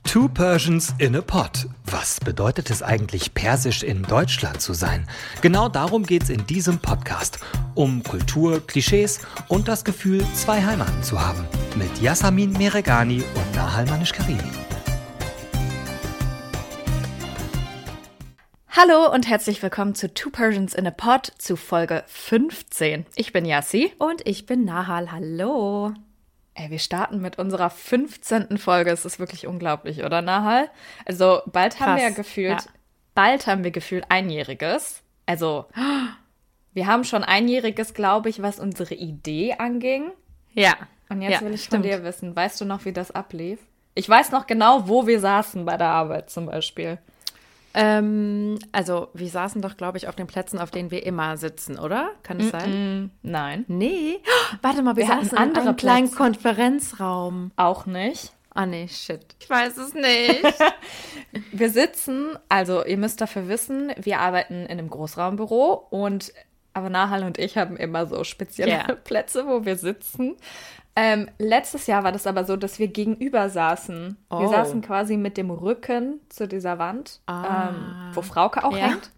Two Persians in a Pod. Was bedeutet es eigentlich, persisch in Deutschland zu sein? Genau darum geht's in diesem Podcast. Um Kultur, Klischees und das Gefühl, zwei Heimaten zu haben. Mit Yasamin Meregani und Nahal Manish-Karimi. Hallo und herzlich willkommen zu Two Persians in a Pod zu Folge 15. Ich bin Yassi. Und ich bin Nahal. Hallo. Ey, wir starten mit unserer 15. Folge. Es ist wirklich unglaublich, oder Nahal? Also bald haben wir gefühlt Einjähriges. Also wir haben schon Einjähriges, glaube ich, was unsere Idee anging. Ja. Und jetzt will ich von dir wissen, weißt du noch, wie das ablief? Ich weiß noch genau, wo wir saßen bei der Arbeit zum Beispiel. Also wir saßen doch, glaube ich, auf den Plätzen, auf denen wir immer sitzen, oder? Kann es sein? Nein. Nee. Warte mal, wir saßen in andere einem kleinen Plätze. Konferenzraum. Auch nicht. Ah, nee, shit. Ich weiß es nicht. Wir sitzen, also ihr müsst dafür wissen, wir arbeiten in einem Großraumbüro aber Nahal und ich haben immer so spezielle Plätze, wo wir sitzen. Letztes Jahr war das aber so, dass wir gegenüber saßen. Oh. Wir saßen quasi mit dem Rücken zu dieser Wand, wo Frauke auch hängt.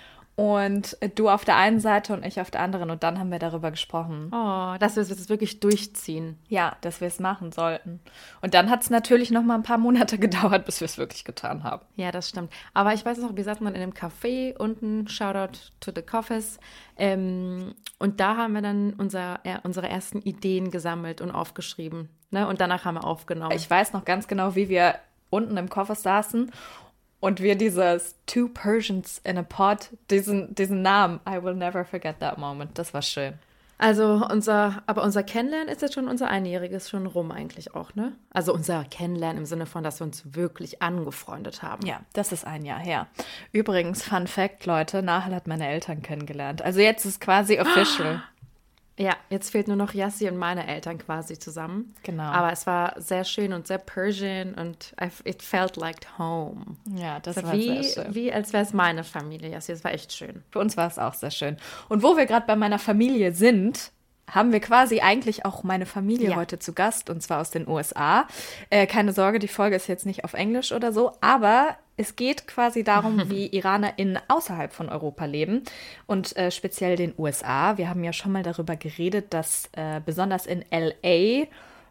Und du auf der einen Seite und ich auf der anderen. Und dann haben wir darüber gesprochen. Oh, dass wir es wirklich durchziehen. Ja, dass wir es machen sollten. Und dann hat es natürlich noch mal ein paar Monate gedauert, bis wir es wirklich getan haben. Ja, das stimmt. Aber ich weiß noch, wir saßen dann in einem Café unten, Shoutout to the Coffees. Und da haben wir dann unsere ersten Ideen gesammelt und aufgeschrieben. Ne? Und danach haben wir aufgenommen. Ich weiß noch ganz genau, wie wir unten im Koffer saßen und wir dieses Two Persians in a Pod, diesen Namen, I will never forget that moment. Das war schön. Also unser Kennenlernen ist jetzt schon unser Einjähriges schon rum eigentlich auch, ne? Also unser Kennenlernen im Sinne von, dass wir uns wirklich angefreundet haben. Ja, das ist ein Jahr her. Übrigens, Fun Fact, Leute, Nahal hat meine Eltern kennengelernt. Also jetzt ist quasi official. Ja, jetzt fehlt nur noch Yassi und meine Eltern quasi zusammen. Genau. Aber es war sehr schön und sehr Persian und it felt like home. Ja, das war sehr sehr schön. Wie als wäre es meine Familie, Yassi. Es war echt schön. Für uns war es auch sehr schön. Und wo wir gerade bei meiner Familie sind, haben wir quasi eigentlich auch meine Familie heute zu Gast, und zwar aus den USA. Keine Sorge, die Folge ist jetzt nicht auf Englisch oder so, aber es geht quasi darum, wie IranerInnen außerhalb von Europa leben und speziell den USA. Wir haben ja schon mal darüber geredet, dass besonders in L.A.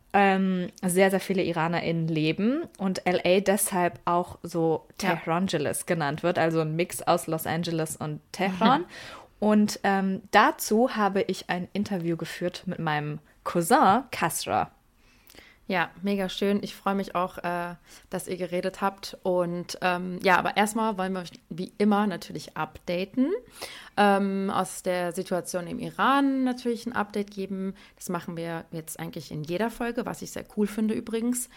Sehr, sehr viele IranerInnen leben und L.A. deshalb auch so Tehrangeles genannt wird, also ein Mix aus Los Angeles und Teheran. Und dazu habe ich ein Interview geführt mit meinem Cousin Kasra. Ja, mega schön. Ich freue mich auch, dass ihr geredet habt. Und aber erstmal wollen wir euch wie immer natürlich updaten. Aus der Situation im Iran natürlich ein Update geben. Das machen wir jetzt eigentlich in jeder Folge, was ich sehr cool finde übrigens.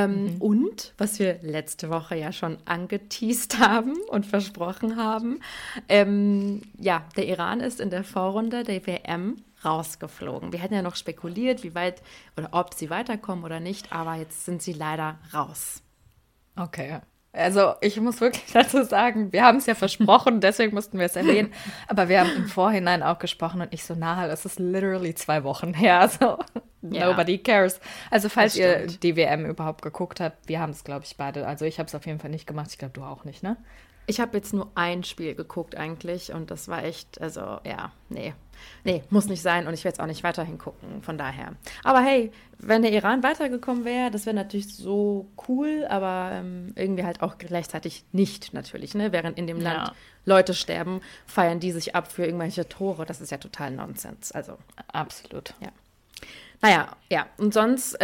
Und was wir letzte Woche ja schon angeteast haben und versprochen haben. Der Iran ist in der Vorrunde der WM rausgeflogen. Wir hätten ja noch spekuliert, wie weit oder ob sie weiterkommen oder nicht, aber jetzt sind sie leider raus. Okay. Also ich muss wirklich dazu sagen, wir haben es ja versprochen, deswegen mussten wir es erwähnen, aber wir haben im Vorhinein auch gesprochen und ich so, Nahal, es ist literally 2 Wochen her, also nobody cares. Also falls ihr die WM überhaupt geguckt habt, wir haben es, glaube ich, beide, also ich habe es auf jeden Fall nicht gemacht, ich glaube, du auch nicht, ne? Ich habe jetzt nur ein Spiel geguckt eigentlich und das war echt, nee, muss nicht sein und ich werde es auch nicht weiterhin gucken, von daher. Aber hey, wenn der Iran weitergekommen wäre, das wäre natürlich so cool, aber irgendwie halt auch gleichzeitig nicht natürlich, ne? Während in dem Land Leute sterben, feiern die sich ab für irgendwelche Tore, das ist ja total Nonsens, also. Absolut. Ja. Naja, ja, und sonst,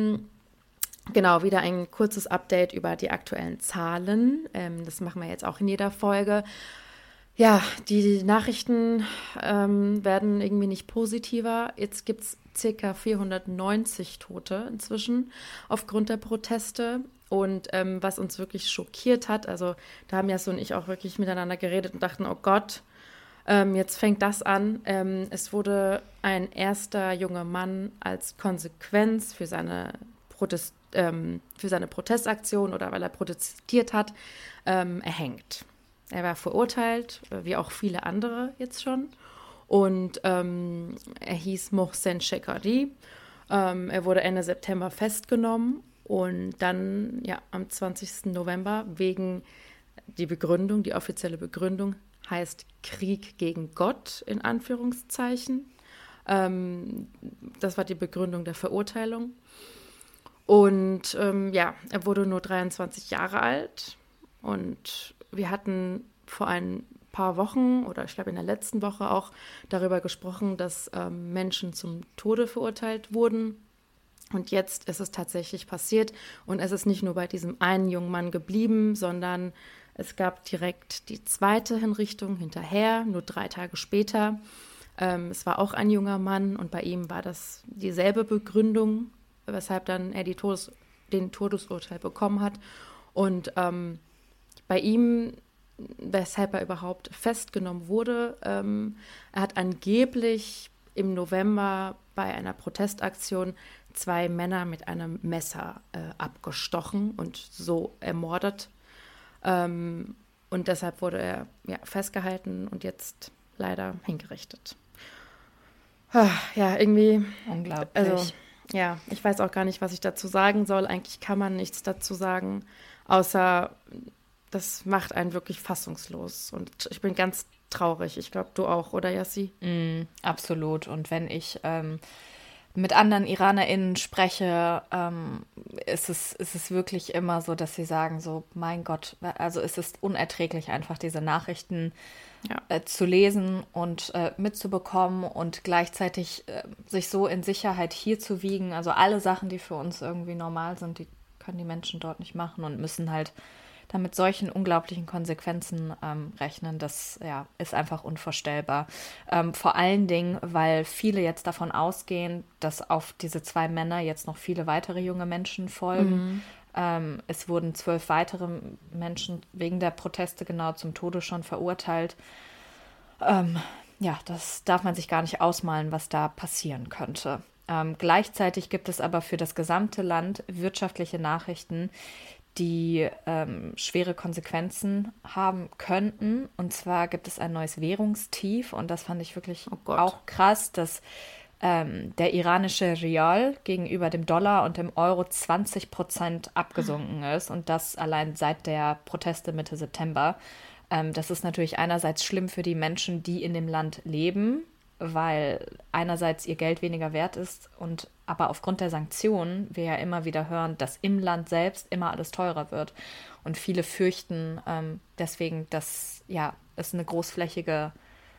genau, wieder ein kurzes Update über die aktuellen Zahlen. Das machen wir jetzt auch in jeder Folge. Ja, die Nachrichten werden irgendwie nicht positiver. Jetzt gibt es ca. 490 Tote inzwischen aufgrund der Proteste. Und was uns wirklich schockiert hat, also da haben Jas und ich auch wirklich miteinander geredet und dachten, oh Gott, jetzt fängt das an. Es wurde ein erster junger Mann als Konsequenz für seine Protestaktion oder weil er protestiert hat, erhängt. Er war verurteilt, wie auch viele andere jetzt schon. Und er hieß Mohsen Shekardi. Er wurde Ende September festgenommen Und dann, ja, am 20. November wegen die offizielle Begründung heißt Krieg gegen Gott, in Anführungszeichen. Das war die Begründung der Verurteilung. Und er wurde nur 23 Jahre alt. Und wir hatten vor ein paar Wochen oder ich glaube in der letzten Woche auch darüber gesprochen, dass Menschen zum Tode verurteilt wurden. Und jetzt ist es tatsächlich passiert. Und es ist nicht nur bei diesem einen jungen Mann geblieben, sondern es gab direkt die zweite Hinrichtung hinterher, nur 3 Tage später. Es war auch ein junger Mann und bei ihm war das dieselbe Begründung, weshalb dann er den Todesurteil bekommen hat. Und bei ihm, weshalb er überhaupt festgenommen wurde, er hat angeblich im November bei einer Protestaktion 2 Männer mit einem Messer abgestochen und so ermordet. Und deshalb wurde er festgehalten und jetzt leider hingerichtet. Ja, irgendwie. Unglaublich. Also, ja, ich weiß auch gar nicht, was ich dazu sagen soll. Eigentlich kann man nichts dazu sagen, außer das macht einen wirklich fassungslos. Und ich bin ganz traurig. Ich glaube, du auch, oder Yassi? Absolut. Und wenn ich mit anderen IranerInnen spreche, ist es wirklich immer so, dass sie sagen so, mein Gott, also es ist unerträglich einfach, diese Nachrichten zu lesen und mitzubekommen und gleichzeitig sich so in Sicherheit hier zu wiegen. Also alle Sachen, die für uns irgendwie normal sind, die können die Menschen dort nicht machen und müssen halt dann mit solchen unglaublichen Konsequenzen rechnen. Das ist einfach unvorstellbar. Vor allen Dingen, weil viele jetzt davon ausgehen, dass auf diese 2 Männer jetzt noch viele weitere junge Menschen folgen. Es wurden 12 weitere Menschen wegen der Proteste genau zum Tode schon verurteilt. Das darf man sich gar nicht ausmalen, was da passieren könnte. Gleichzeitig gibt es aber für das gesamte Land wirtschaftliche Nachrichten, die schwere Konsequenzen haben könnten. Und zwar gibt es ein neues Währungstief und das fand ich wirklich auch krass, dass der iranische Rial gegenüber dem Dollar und dem Euro 20% abgesunken ist und das allein seit der Proteste Mitte September. Das ist natürlich einerseits schlimm für die Menschen, die in dem Land leben, weil einerseits ihr Geld weniger wert ist und aber aufgrund der Sanktionen wir ja immer wieder hören, dass im Land selbst immer alles teurer wird. Und viele fürchten deswegen, dass es eine großflächige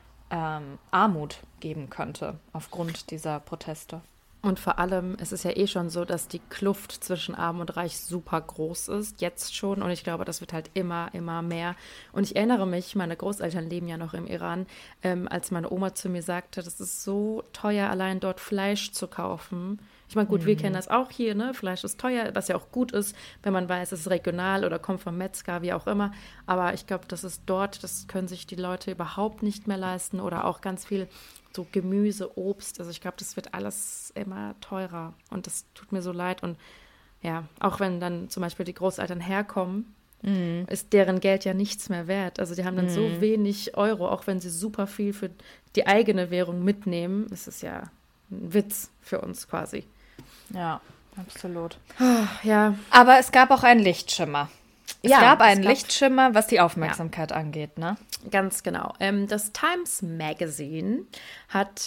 Armut geben könnte aufgrund dieser Proteste. Und vor allem, es ist ja eh schon so, dass die Kluft zwischen Arm und Reich super groß ist, jetzt schon. Und ich glaube, das wird halt immer mehr. Und ich erinnere mich, meine Großeltern leben ja noch im Iran, als meine Oma zu mir sagte, das ist so teuer, allein dort Fleisch zu kaufen. Ich meine, gut, wir kennen das auch hier, ne? Fleisch ist teuer, was ja auch gut ist, wenn man weiß, es ist regional oder kommt vom Metzger, wie auch immer. Aber ich glaube, das ist dort, das können sich die Leute überhaupt nicht mehr leisten oder auch ganz viel so Gemüse, Obst. Also ich glaube, das wird alles immer teurer und das tut mir so leid. Und ja, auch wenn dann zum Beispiel die Großeltern herkommen, ist deren Geld ja nichts mehr wert. Also die haben dann so wenig Euro, auch wenn sie super viel für die eigene Währung mitnehmen. Es ist ja ein Witz für uns quasi. Ja, absolut. Ja. Aber es gab auch einen Lichtschimmer. Es gab einen Lichtschimmer, was die Aufmerksamkeit angeht, ne? Ganz genau. Das Times Magazine hat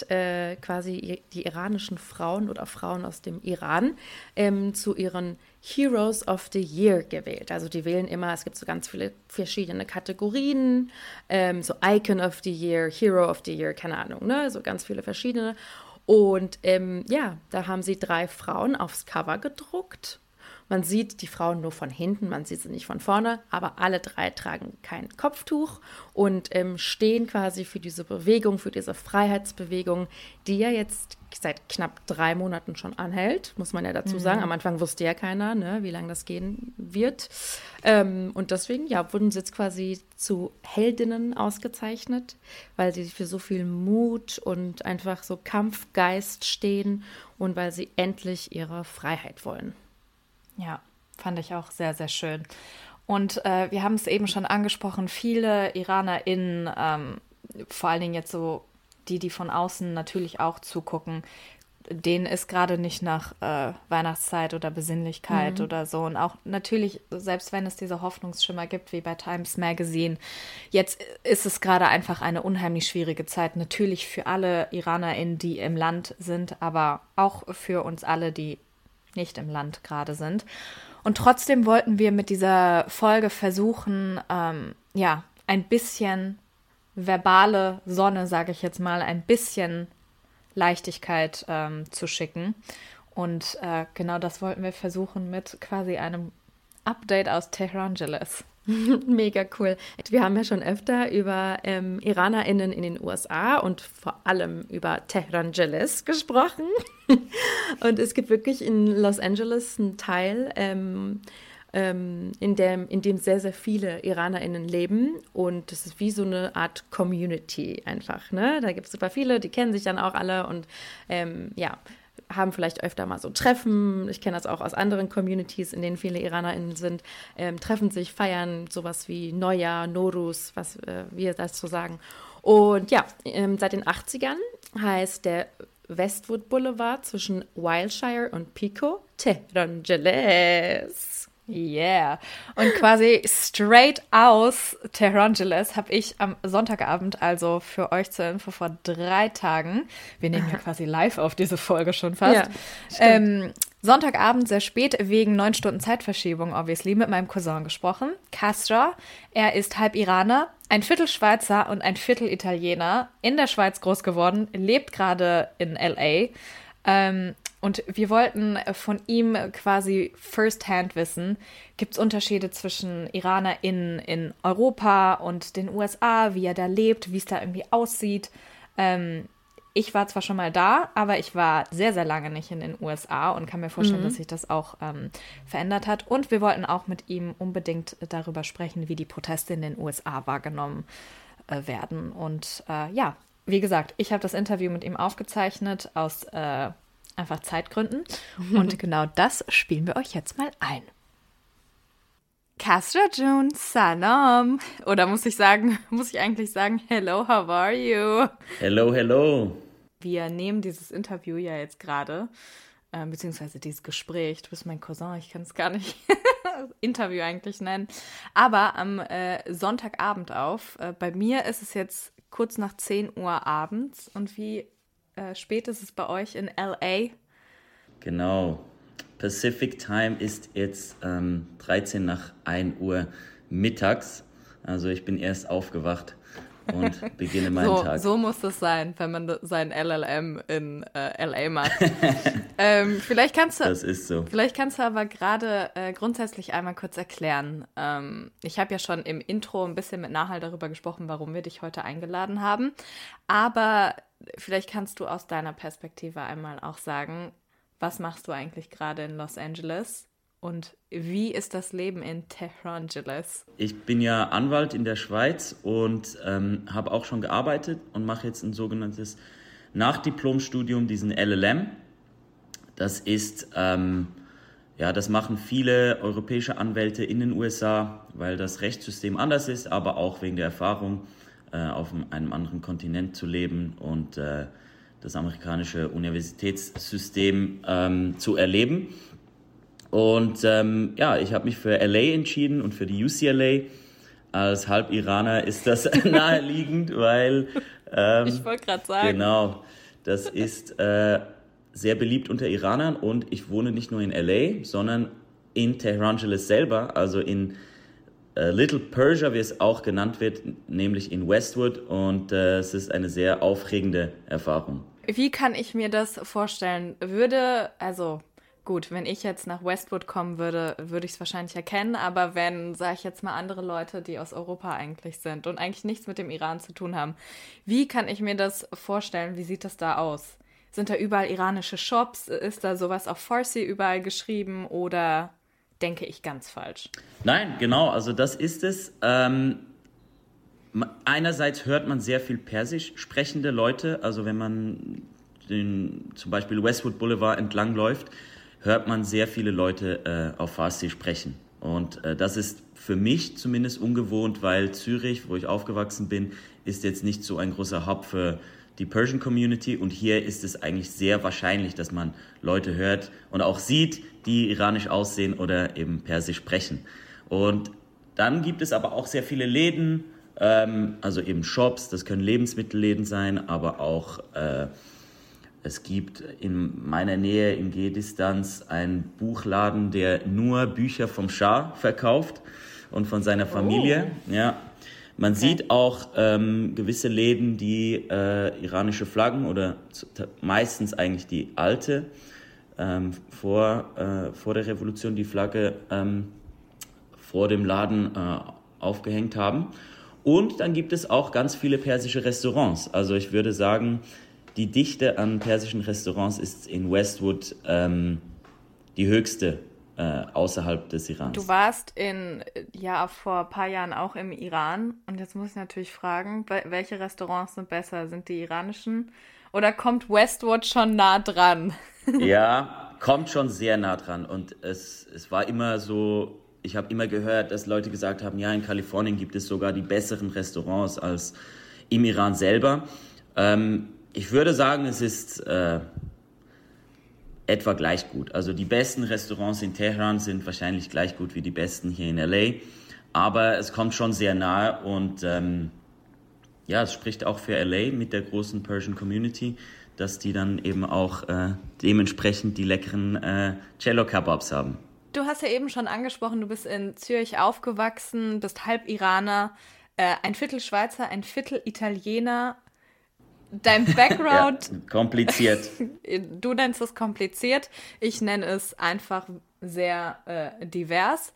quasi die iranischen Frauen oder Frauen aus dem Iran zu ihren Heroes of the Year gewählt. Also die wählen immer, es gibt so ganz viele verschiedene Kategorien, so Icon of the Year, Hero of the Year, keine Ahnung, ne? So ganz viele verschiedene. Und da haben sie 3 Frauen aufs Cover gedruckt. Man sieht die Frauen nur von hinten, man sieht sie nicht von vorne, aber alle 3 tragen kein Kopftuch und stehen quasi für diese Bewegung, für diese Freiheitsbewegung, die ja jetzt seit knapp 3 Monaten schon anhält, muss man ja dazu sagen. Am Anfang wusste ja keiner, ne, wie lange das gehen wird. Und deswegen, wurden sie jetzt quasi zu Heldinnen ausgezeichnet, weil sie für so viel Mut und einfach so Kampfgeist stehen und weil sie endlich ihre Freiheit wollen. Ja, fand ich auch sehr, sehr schön. Und wir haben es eben schon angesprochen, viele IranerInnen, vor allen Dingen jetzt so die von außen natürlich auch zugucken, denen ist gerade nicht nach Weihnachtszeit oder Besinnlichkeit oder so. Und auch natürlich, selbst wenn es diese Hoffnungsschimmer gibt, wie bei Times Magazine, jetzt ist es gerade einfach eine unheimlich schwierige Zeit. Natürlich für alle IranerInnen, die im Land sind, aber auch für uns alle, die nicht im Land gerade sind. Und trotzdem wollten wir mit dieser Folge versuchen, ein bisschen verbale Sonne, sage ich jetzt mal, ein bisschen Leichtigkeit zu schicken. Und genau das wollten wir versuchen mit quasi einem Update aus Tehrangeles. Mega cool. Wir haben ja schon öfter über IranerInnen in den USA und vor allem über Tehrangeles gesprochen. Und es gibt wirklich in Los Angeles einen Teil, in dem sehr, sehr viele IranerInnen leben. Und das ist wie so eine Art Community einfach. Ne? Da gibt es super viele, die kennen sich dann auch alle und haben vielleicht öfter mal so Treffen. Ich kenne das auch aus anderen Communities, in denen viele IranerInnen sind. Treffen sich, feiern sowas wie Neujahr, Nowruz, was wir dazu sagen. Und ja, seit den 80ern heißt der Westwood Boulevard zwischen Wilshire und Pico Tehrangeles. Yeah. Und quasi straight aus Tehrangeles habe ich am Sonntagabend, also für euch zur Info vor 3 Tagen, wir nehmen ja quasi live auf diese Folge schon fast, Sonntagabend sehr spät wegen 9 Stunden Zeitverschiebung, obviously, mit meinem Cousin gesprochen. Kasra, er ist halb Iraner, ein Viertel Schweizer und ein Viertel Italiener, in der Schweiz groß geworden, lebt gerade in L.A., und wir wollten von ihm quasi firsthand wissen, gibt es Unterschiede zwischen IranerInnen in Europa und den USA, wie er da lebt, wie es da irgendwie aussieht. Ich war zwar schon mal da, aber ich war sehr, sehr lange nicht in den USA und kann mir vorstellen, dass sich das auch verändert hat. Und wir wollten auch mit ihm unbedingt darüber sprechen, wie die Proteste in den USA wahrgenommen werden. Und wie gesagt, ich habe das Interview mit ihm aufgezeichnet aus einfach Zeitgründen. Und genau das spielen wir euch jetzt mal ein. Kasra June, salam. Oder muss ich eigentlich sagen, hello, how are you? Hello, hello. Wir nehmen dieses Interview ja jetzt gerade, beziehungsweise dieses Gespräch. Du bist mein Cousin, ich kann es gar nicht Interview eigentlich nennen. Aber am Sonntagabend auf. Bei mir ist es jetzt kurz nach 10 Uhr abends. Und wie spät ist es bei euch in L.A.? Genau. Pacific Time ist jetzt 13 nach 1 Uhr mittags. Also ich bin erst aufgewacht und beginne meinen Tag. So muss das sein, wenn man sein LLM in L.A. macht. Vielleicht kannst du aber gerade grundsätzlich einmal kurz erklären. Ich habe ja schon im Intro ein bisschen mit Nahal darüber gesprochen, warum wir dich heute eingeladen haben. Aber vielleicht kannst du aus deiner Perspektive einmal auch sagen, was machst du eigentlich gerade in Los Angeles und wie ist das Leben in Tehrangeles? Ich bin ja Anwalt in der Schweiz und habe auch schon gearbeitet und mache jetzt ein sogenanntes Nachdiplomstudium, diesen LLM. Das ist, das machen viele europäische Anwälte in den USA, weil das Rechtssystem anders ist, aber auch wegen der Erfahrung, auf einem anderen Kontinent zu leben und das amerikanische Universitätssystem zu erleben. Und ich habe mich für LA entschieden und für die UCLA. Als Halb-Iraner ist das naheliegend, weil ich wollte gerade sagen. Genau, das ist sehr beliebt unter Iranern und ich wohne nicht nur in LA, sondern in Tehrangeles selber, also in Little Persia, wie es auch genannt wird, nämlich in Westwood, und es ist eine sehr aufregende Erfahrung. Wie kann ich mir das vorstellen? Gut, wenn ich jetzt nach Westwood kommen würde, würde ich es wahrscheinlich erkennen, aber wenn, sage ich jetzt mal, andere Leute, die aus Europa eigentlich sind und eigentlich nichts mit dem Iran zu tun haben, wie kann ich mir das vorstellen? Wie sieht das da aus? Sind da überall iranische Shops? Ist da sowas auf Farsi überall geschrieben oder denke ich ganz falsch? Nein, genau, also das ist es. Einerseits hört man sehr viel Persisch sprechende Leute, also wenn man zum Beispiel Westwood Boulevard entlang läuft, hört man sehr viele Leute auf Farsi sprechen. Und das ist für mich zumindest ungewohnt, weil Zürich, wo ich aufgewachsen bin, ist jetzt nicht so ein großer Hub für die Persian Community, und hier ist es eigentlich sehr wahrscheinlich, dass man Leute hört und auch sieht, die iranisch aussehen oder eben Persisch sprechen. Und dann gibt es aber auch sehr viele Läden, also eben Shops, das können Lebensmittelläden sein, aber auch es gibt in meiner Nähe in Gehdistanz einen Buchladen, der nur Bücher vom Schah verkauft und von seiner Familie. Ja. Man sieht auch gewisse Läden, die iranische Flaggen oder meistens eigentlich die alte, vor der Revolution die Flagge vor dem Laden aufgehängt haben. Und dann gibt es auch ganz viele persische Restaurants. Also ich würde sagen, die Dichte an persischen Restaurants ist in Westwood die höchste außerhalb des Irans. Du warst vor ein paar Jahren auch im Iran, und jetzt muss ich natürlich fragen, welche Restaurants sind besser? Sind die iranischen oder kommt Westwood schon nah dran? Ja, kommt schon sehr nah dran, und es war immer so, ich habe immer gehört, dass Leute gesagt haben, ja, in Kalifornien gibt es sogar die besseren Restaurants als im Iran selber. Ich würde sagen, es ist etwa gleich gut. Also die besten Restaurants in Teheran sind wahrscheinlich gleich gut wie die besten hier in LA. Aber es kommt schon sehr nahe, und es spricht auch für LA mit der großen Persian Community, dass die dann eben auch dementsprechend die leckeren Cello-Kebabs haben. Du hast ja eben schon angesprochen, du bist in Zürich aufgewachsen, bist halb Iraner, ein Viertel Schweizer, ein Viertel Italiener. Dein Background... Ja, kompliziert. Du nennst es kompliziert, ich nenne es einfach sehr divers.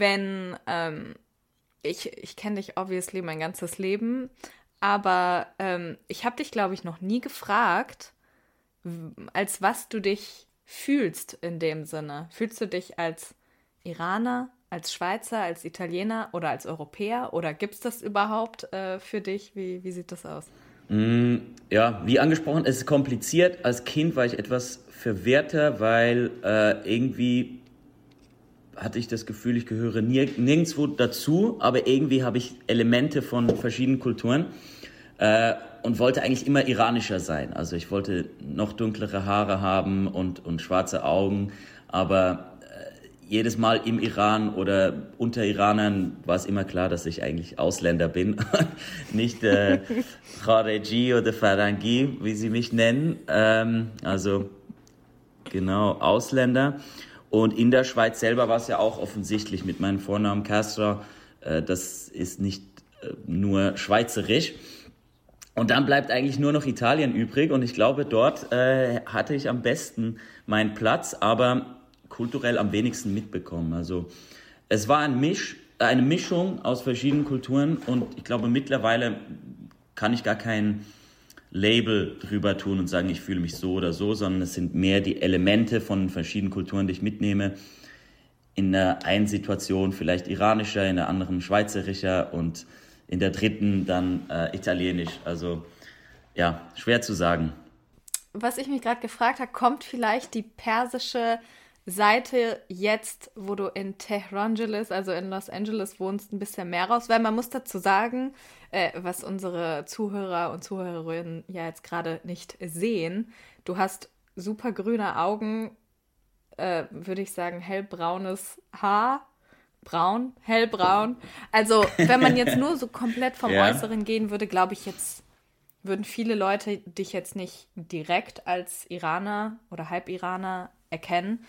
Ich kenne dich obviously mein ganzes Leben, aber ich habe dich, glaube ich, noch nie gefragt, als was du dich fühlst in dem Sinne. Fühlst du dich als Iraner, als Schweizer, als Italiener oder als Europäer? Oder gibt es das überhaupt für dich? Wie sieht das aus? Ja, wie angesprochen, es ist kompliziert. Als Kind war ich etwas verwirrter, weil irgendwie hatte ich das Gefühl, ich gehöre nirgendwo dazu, aber irgendwie habe ich Elemente von verschiedenen Kulturen und wollte eigentlich immer iranischer sein. Also ich wollte noch dunklere Haare haben und schwarze Augen, aber jedes Mal im Iran oder unter Iranern war es immer klar, dass ich eigentlich Ausländer bin, nicht Khareji oder Farangi, wie sie mich nennen, also genau, Ausländer. Und in der Schweiz selber war es ja auch offensichtlich mit meinem Vornamen Castro, das ist nicht nur schweizerisch. Und dann bleibt eigentlich nur noch Italien übrig, und ich glaube, dort hatte ich am besten meinen Platz, aber kulturell am wenigsten mitbekommen. Also es war eine Mischung aus verschiedenen Kulturen, und ich glaube, mittlerweile kann ich gar kein Label drüber tun und sagen, ich fühle mich so oder so, sondern es sind mehr die Elemente von verschiedenen Kulturen, die ich mitnehme. In der einen Situation vielleicht iranischer, in der anderen schweizerischer und in der dritten dann italienisch. Also ja, schwer zu sagen. Was ich mich gerade gefragt habe, kommt vielleicht die persische Seite jetzt, wo du in Tehrangeles, also in Los Angeles wohnst, ein bisschen mehr raus? Weil man muss dazu sagen, was unsere Zuhörer und Zuhörerinnen ja jetzt gerade nicht sehen, du hast super grüne Augen, würde ich sagen, hellbraunes Haar, braun, hellbraun. Also wenn man jetzt nur so komplett vom Äußeren gehen würde, glaube ich, jetzt würden viele Leute dich jetzt nicht direkt als Iraner oder Halbiraner erkennen.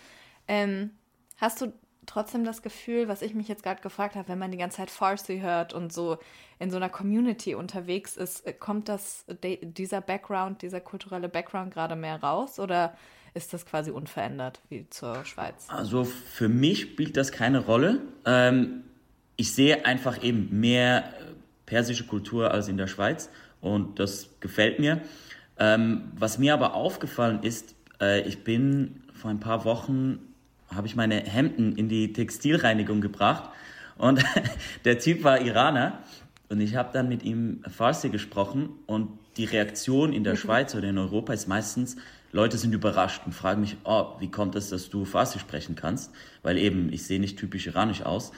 Hast du trotzdem das Gefühl, was ich mich jetzt gerade gefragt habe, wenn man die ganze Zeit Farsi hört und so in so einer Community unterwegs ist, kommt dieser Background, dieser kulturelle Background gerade mehr raus, oder ist das quasi unverändert wie zur Schweiz? Also für mich spielt das keine Rolle. Ich sehe einfach eben mehr persische Kultur als in der Schweiz, und das gefällt mir. Was mir aber aufgefallen ist, ich bin vor ein paar Wochen, habe ich meine Hemden in die Textilreinigung gebracht, und der Typ war Iraner, und ich habe dann mit ihm Farsi gesprochen, und die Reaktion in der Schweiz oder in Europa ist meistens, Leute sind überrascht und fragen mich, wie kommt es, dass du Farsi sprechen kannst, weil eben, ich sehe nicht typisch iranisch aus.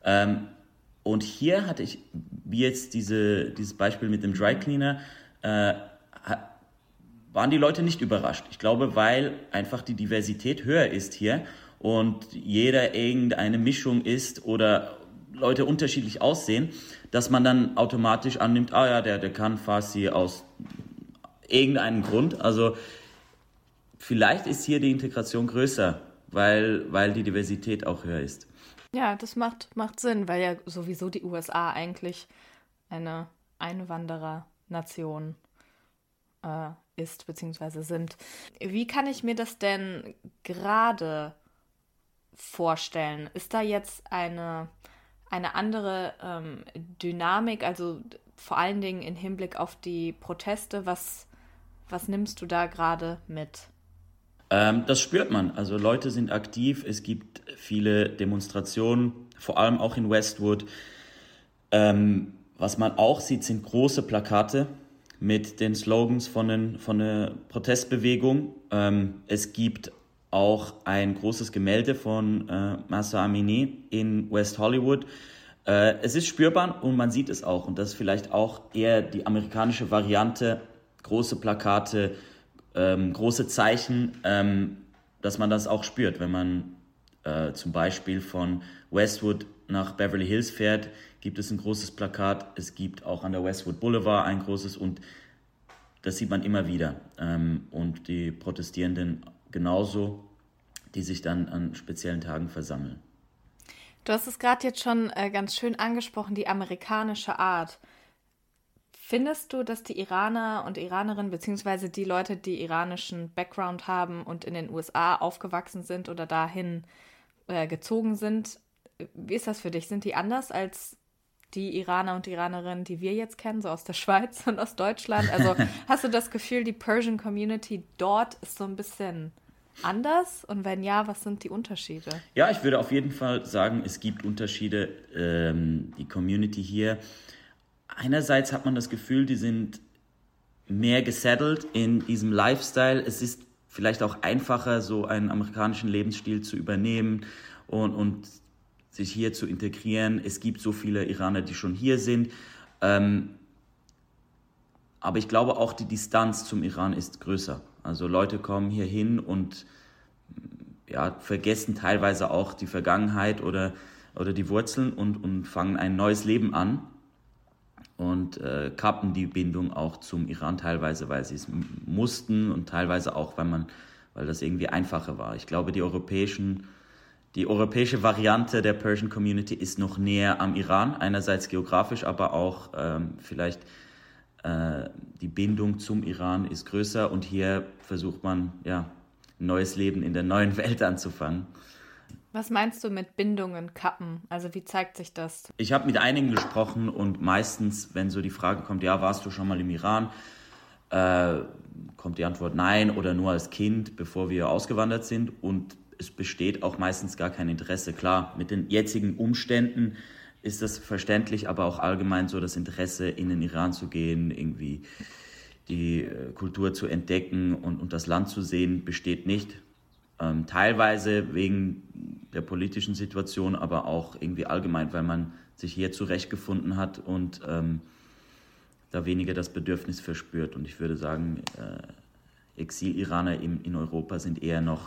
Und hier hatte ich, wie jetzt dieses Beispiel mit dem Dry Cleaner, waren die Leute nicht überrascht. Ich glaube, weil einfach die Diversität höher ist hier und jeder irgendeine Mischung ist oder Leute unterschiedlich aussehen, dass man dann automatisch annimmt, der kann Farsi aus irgendeinem Grund. Also vielleicht ist hier die Integration größer, weil die Diversität auch höher ist. Ja, das macht Sinn, weil ja sowieso die USA eigentlich eine Einwanderernation ist bzw. sind. Wie kann ich mir das denn gerade vorstellen? Ist da jetzt eine andere Dynamik, also vor allen Dingen im Hinblick auf die Proteste? Was nimmst du da gerade mit? Das spürt man. Also Leute sind aktiv. Es gibt viele Demonstrationen, vor allem auch in Westwood. Was man auch sieht, sind große Plakate mit den Slogans von der Protestbewegung. Es gibt auch ein großes Gemälde von Mahsa Amini in West Hollywood. Es ist spürbar und man sieht es auch. Und das ist vielleicht auch eher die amerikanische Variante, große Plakate, große Zeichen, dass man das auch spürt. Wenn man zum Beispiel von Westwood nach Beverly Hills fährt, gibt es ein großes Plakat. Es gibt auch an der Westwood Boulevard ein großes und das sieht man immer wieder. Und die Protestierenden genauso, die sich dann an speziellen Tagen versammeln. Du hast es gerade jetzt schon ganz schön angesprochen, die amerikanische Art. Findest du, dass die Iraner und Iranerinnen, beziehungsweise die Leute, die iranischen Background haben und in den USA aufgewachsen sind oder dahin gezogen sind, wie ist das für dich? Sind die anders als die Iraner und Iranerinnen, die wir jetzt kennen, so aus der Schweiz und aus Deutschland? Also hast du das Gefühl, die Persian Community dort ist so ein bisschen anders? Und wenn ja, was sind die Unterschiede? Ja, ich würde auf jeden Fall sagen, es gibt Unterschiede. Die Community hier, einerseits hat man das Gefühl, die sind mehr gesettelt in diesem Lifestyle. Es ist vielleicht auch einfacher, so einen amerikanischen Lebensstil zu übernehmen und sich hier zu integrieren. Es gibt so viele Iraner, die schon hier sind. Aber ich glaube auch, die Distanz zum Iran ist größer. Also Leute kommen hier hin und vergessen teilweise auch die Vergangenheit oder die Wurzeln und fangen ein neues Leben an und kappen die Bindung auch zum Iran teilweise, weil sie es mussten und teilweise auch, weil das irgendwie einfacher war. Ich glaube, die europäische Variante der Persian Community ist noch näher am Iran, einerseits geografisch, aber auch vielleicht die Bindung zum Iran ist größer und hier versucht man ein neues Leben in der neuen Welt anzufangen. Was meinst du mit Bindungen kappen? Also wie zeigt sich das? Ich habe mit einigen gesprochen und meistens, wenn so die Frage kommt, warst du schon mal im Iran, kommt die Antwort nein oder nur als Kind, bevor wir ausgewandert sind, und es besteht auch meistens gar kein Interesse. Klar, mit den jetzigen Umständen ist das verständlich, aber auch allgemein so das Interesse, in den Iran zu gehen, irgendwie die Kultur zu entdecken und das Land zu sehen, besteht nicht. Teilweise wegen der politischen Situation, aber auch irgendwie allgemein, weil man sich hier zurechtgefunden hat und da weniger das Bedürfnis verspürt. Und ich würde sagen, Exil-Iraner in Europa sind eher noch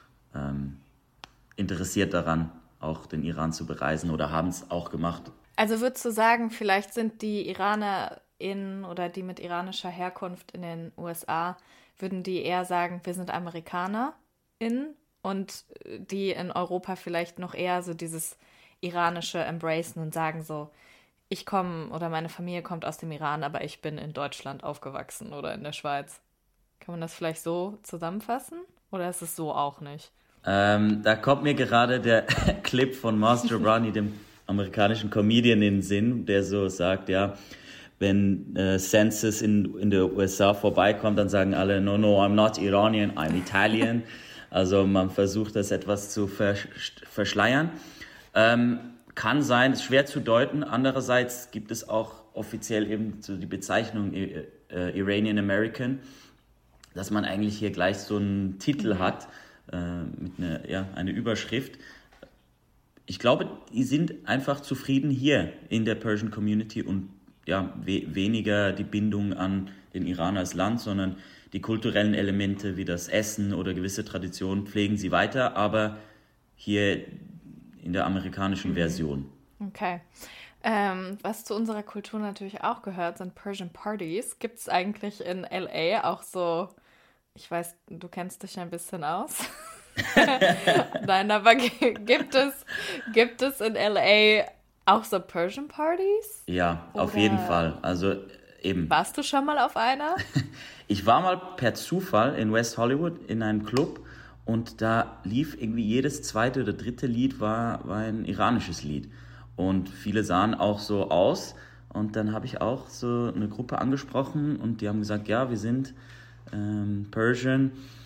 interessiert daran, auch den Iran zu bereisen oder haben es auch gemacht. Also würdest du sagen, vielleicht sind die IranerInnen oder die mit iranischer Herkunft in den USA, würden die eher sagen, wir sind AmerikanerInnen, und die in Europa vielleicht noch eher so dieses iranische embracen und sagen so, ich komme oder meine Familie kommt aus dem Iran, aber ich bin in Deutschland aufgewachsen oder in der Schweiz. Kann man das vielleicht so zusammenfassen oder ist es so auch nicht? Da kommt mir gerade der Clip von Master Jobrani, dem amerikanischen Comedian, in den Sinn, der so sagt, wenn Census in der USA vorbeikommt, dann sagen alle, no, I'm not Iranian, I'm Italian. Also man versucht, das etwas zu verschleiern. Kann sein, ist schwer zu deuten. Andererseits gibt es auch offiziell eben so die Bezeichnung Iranian American, dass man eigentlich hier gleich so einen Titel hat, mit eine Überschrift. Ich glaube, die sind einfach zufrieden hier in der Persian Community und weniger die Bindung an den Iran als Land, sondern die kulturellen Elemente wie das Essen oder gewisse Traditionen pflegen sie weiter, aber hier in der amerikanischen Version. Okay. Was zu unserer Kultur natürlich auch gehört, sind Persian Parties. Gibt es eigentlich in LA auch so, ich weiß, du kennst dich ein bisschen aus. Nein, aber gibt es in LA auch so Persian Parties? Ja, auf jeden Fall. Also eben. Warst du schon mal auf einer? Ich war mal per Zufall in West Hollywood in einem Club und da lief irgendwie jedes zweite oder dritte Lied war ein iranisches Lied. Und viele sahen auch so aus. Und dann habe ich auch so eine Gruppe angesprochen und die haben gesagt, ja, wir sind Persian.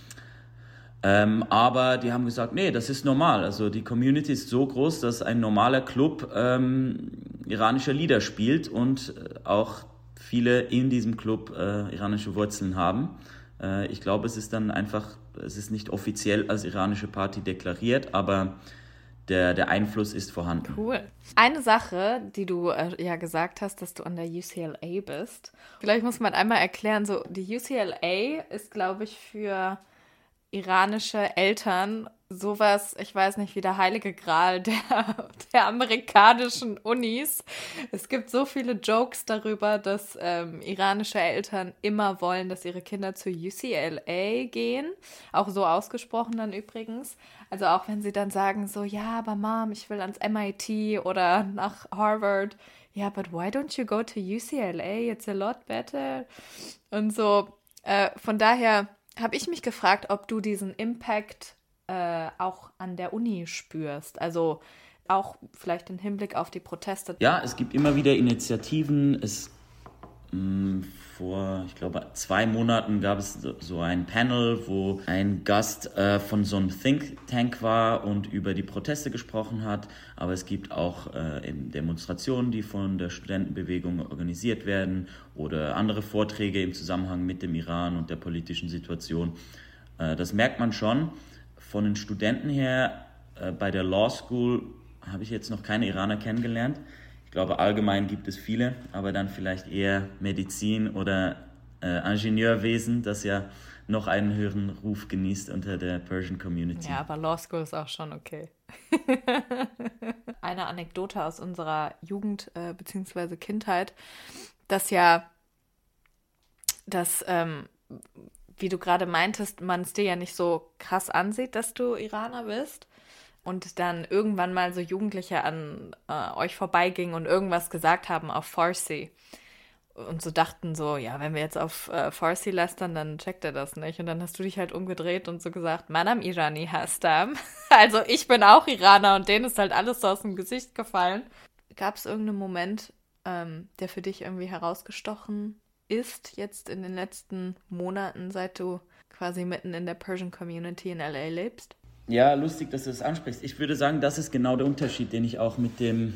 Aber die haben gesagt, nee, das ist normal. Also die Community ist so groß, dass ein normaler Club iranische Lieder spielt und auch viele in diesem Club iranische Wurzeln haben. Ich glaube, es ist dann einfach, es ist nicht offiziell als iranische Party deklariert, aber der Einfluss ist vorhanden. Cool. Eine Sache, die du ja gesagt hast, dass du an der UCLA bist. Vielleicht muss man einmal erklären, so die UCLA ist, glaube ich, für iranische Eltern sowas, ich weiß nicht, wie der heilige Gral der amerikanischen Unis. Es gibt so viele Jokes darüber, dass iranische Eltern immer wollen, dass ihre Kinder zur UCLA gehen. Auch so ausgesprochen dann übrigens. Also auch wenn sie dann sagen so, ja, aber Mom, ich will ans MIT oder nach Harvard. Ja, but why don't you go to UCLA? It's a lot better. Und so, von daher habe ich mich gefragt, ob du diesen Impact auch an der Uni spürst. Also auch vielleicht im Hinblick auf die Proteste. Ja, es gibt immer wieder Initiativen. Vor, ich glaube, 2 Monaten gab es so ein Panel, wo ein Gast von so einem Think Tank war und über die Proteste gesprochen hat. Aber es gibt auch eben Demonstrationen, die von der Studentenbewegung organisiert werden oder andere Vorträge im Zusammenhang mit dem Iran und der politischen Situation. Das merkt man schon. Von den Studenten her, bei der Law School habe ich jetzt noch keine Iraner kennengelernt. Ich glaube, allgemein gibt es viele, aber dann vielleicht eher Medizin oder Ingenieurwesen, das ja noch einen höheren Ruf genießt unter der Persian Community. Ja, aber Law School ist auch schon okay. Eine Anekdote aus unserer Jugend bzw. Kindheit, dass wie du gerade meintest, man es dir ja nicht so krass ansieht, dass du Iraner bist. Und dann irgendwann mal so Jugendliche an euch vorbeigingen und irgendwas gesagt haben auf Farsi. Und so dachten so, ja, wenn wir jetzt auf Farsi lästern, dann checkt er das nicht. Und dann hast du dich halt umgedreht und so gesagt, Manam Irani hastam. Also ich bin auch Iraner und denen ist halt alles so aus dem Gesicht gefallen. Gab es irgendeinen Moment, der für dich irgendwie herausgestochen ist, jetzt in den letzten Monaten, seit du quasi mitten in der Persian Community in LA lebst? Ja, lustig, dass du das ansprichst. Ich würde sagen, das ist genau der Unterschied, den ich auch mit dem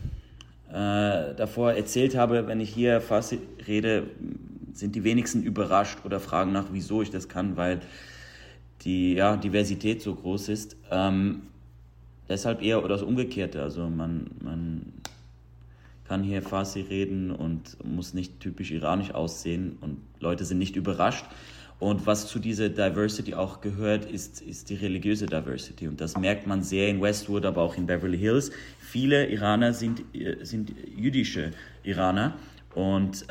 davor erzählt habe. Wenn ich hier Farsi rede, sind die wenigsten überrascht oder fragen nach, wieso ich das kann, weil die Diversität so groß ist. Deshalb eher das Umgekehrte. Also man kann hier Farsi reden und muss nicht typisch iranisch aussehen und Leute sind nicht überrascht. Und was zu dieser Diversity auch gehört, ist die religiöse Diversity. Und das merkt man sehr in Westwood, aber auch in Beverly Hills. Viele Iraner sind jüdische Iraner und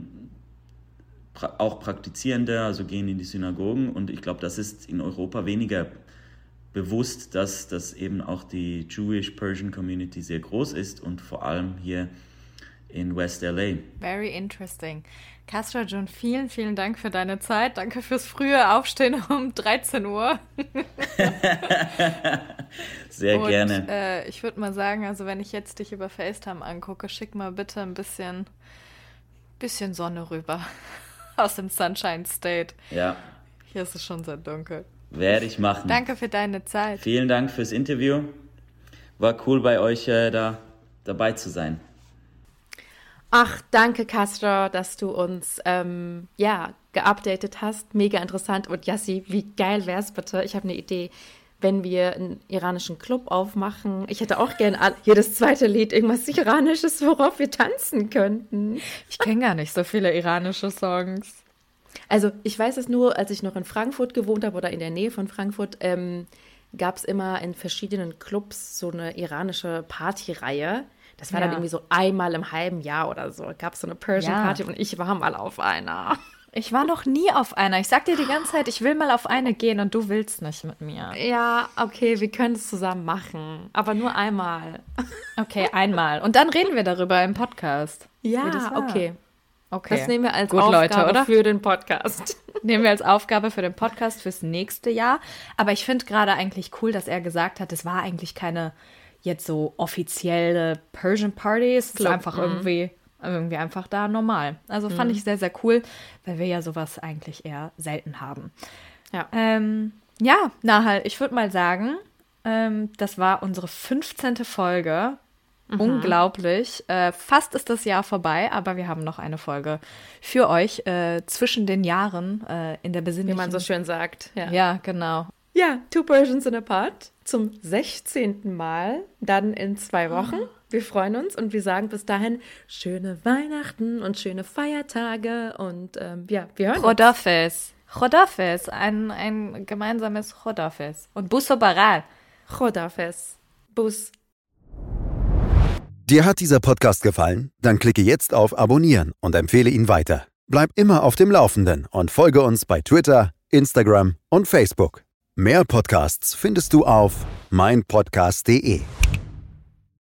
auch Praktizierende, also gehen in die Synagogen. Und ich glaube, das ist in Europa weniger bewusst, dass eben auch die Jewish-Persian Community sehr groß ist und vor allem hier in West LA. Very interesting. Kasra Jun, vielen, vielen Dank für deine Zeit. Danke fürs frühe Aufstehen um 13 Uhr. Sehr gerne. Ich würde mal sagen, also wenn ich jetzt dich über FaceTime angucke, schick mal bitte ein bisschen Sonne rüber aus dem Sunshine State. Ja. Hier ist es schon sehr dunkel. Werde ich machen. Danke für deine Zeit. Vielen Dank fürs Interview. War cool, bei euch dabei zu sein. Ach, danke, Kasra, dass du uns geupdatet hast. Mega interessant. Und Yassi, wie geil wär's bitte? Ich habe eine Idee, wenn wir einen iranischen Club aufmachen. Ich hätte auch gern jedes zweite Lied irgendwas Iranisches, worauf wir tanzen könnten. Ich kenne gar nicht so viele iranische Songs. Also ich weiß es nur, als ich noch in Frankfurt gewohnt habe oder in der Nähe von Frankfurt, gab es immer in verschiedenen Clubs so eine iranische Partyreihe. Das war dann irgendwie so einmal im halben Jahr oder so. Gab es so eine Persian Party und ich war mal auf einer. Ich war noch nie auf einer. Ich sag dir die ganze Zeit, ich will mal auf eine gehen und du willst nicht mit mir. Ja, okay, wir können es zusammen machen. Aber nur einmal. Okay, einmal. Und dann reden wir darüber im Podcast. Ja, okay. Okay. Das nehmen wir als Gut, Aufgabe Leute, oder? für den Podcast. Nehmen wir als Aufgabe für den Podcast fürs nächste Jahr. Aber ich finde gerade eigentlich cool, dass er gesagt hat, es war eigentlich keine jetzt so offizielle Persian Party. Es ist einfach irgendwie einfach da normal. Also fand ich sehr, sehr cool, weil wir ja sowas eigentlich eher selten haben. Ja. Nahal, ich würde mal sagen, das war unsere 15. Folge. Unglaublich. Fast ist das Jahr vorbei, aber wir haben noch eine Folge für euch zwischen den Jahren in der besinnlichen... Wie man so schön sagt. Ja, genau. Ja, Two Persians in a Pod zum 16. Mal, dann in 2 Wochen. Wir freuen uns und wir sagen bis dahin schöne Weihnachten und schöne Feiertage und wir hören uns. Chodafes, ein gemeinsames Chodafes. Und Buso Baral. Chodafes. Bus. Dir hat dieser Podcast gefallen? Dann klicke jetzt auf Abonnieren und empfehle ihn weiter. Bleib immer auf dem Laufenden und folge uns bei Twitter, Instagram und Facebook. Mehr Podcasts findest du auf meinpodcast.de.